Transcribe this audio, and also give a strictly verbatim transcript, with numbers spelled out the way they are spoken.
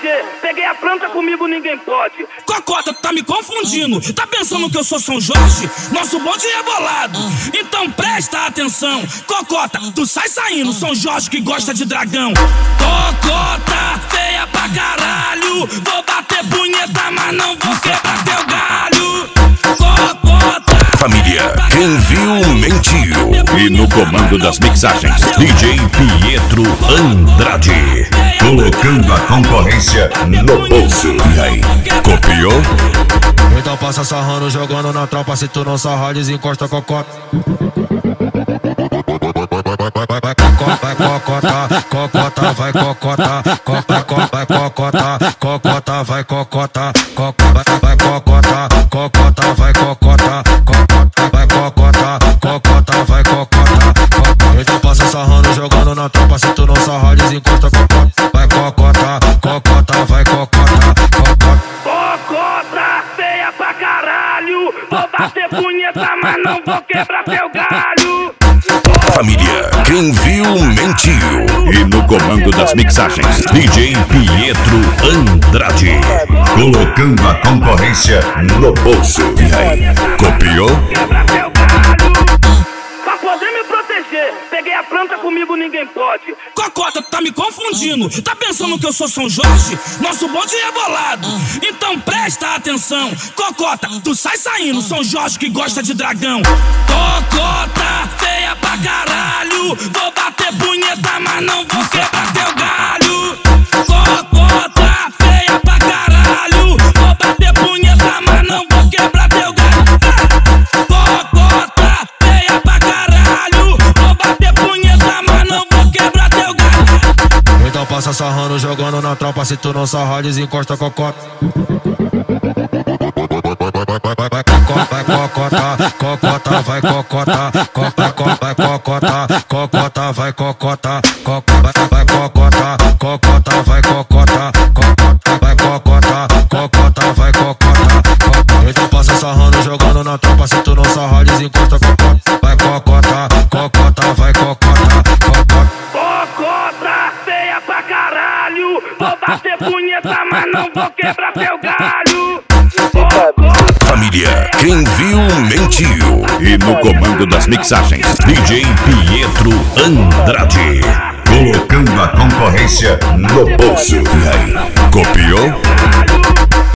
proteger. Peguei a planta, comigo ninguém pode. Cocota, tu tá me confundindo. Tá pensando que eu sou São Jorge? Nosso bonde é bolado. Então presta atenção. Cocota, tu sai saindo. São Jorge que gosta de dragão. Cocota, feia pra caralho. Vou bater punheta, mas não vou quebrar teu galho. Cocota. Família, quem viu, mentiu. E no comando das mixagens, D J Pietro Andrade. Colocando a concorrência no bolso. E aí, copiou? Então passa sarrando, jogando na tropa. Se tu não sarrar, desencosta a cocota. Vai cocota, cocota, vai cocota, cocota, vai cocota, cocota, vai cocota, cocota, vai cocota, cocota, vai cocota, cocota, vai cocota, cocota, vai cocota. Então passa sarrando, jogando na tropa. Se tu não sarrar, desencosta a cocota. Vai cocota, cocota, vai cocota, cocota. Cocota, feia pra caralho. Vou bater punheta, mas não vou quebrar teu galho. Família, quem viu, mentiu. E no comando das mixagens, D J Pietro Andrade. Colocando a concorrência no bolso. E aí, copiou? Quebra teu galho. Pra poder me proteger. Peguei a planta, comigo ninguém pode. Cocota, tu tá me confundindo. Tá pensando que eu sou São Jorge? Nosso bonde é bolado. Então presta atenção. Cocota, tu sai saindo. São Jorge que gosta de dragão. Cocota, feia pra caralho. Vou bater punheta, mas não vou quebrar teu galho. Cocota, feia pra caralho. Vou bater punheta, mas não vou quebrar teu galho. Cocota, feia pra caralho. Vou bater punheta, mas não vou quebrar teu galho. Então passa sarrando, jogando na tropa. Se tu não sarrar, desencosta a cocota. Vai cocota, cocota, vai cocota, cocota, vai cocota, cocota, vai cocota, cocota, vai cocota, cocota, vai cocota, cocota, vai cocota, cocota, vai cocota. Então passa sarrando, jogando na tropa. Se tu não sarrar, desencosta a cocota. Vai cocota, cocota, vai cocota, cocota. Cocota, feia pra caralho. Vou bater punheta, mas não vou quebrar teu galho. Família, quem viu, mentiu. E no comando das mixagens, D J Pietro Andrade. Colocando a concorrência no bolso. E aí, copiou?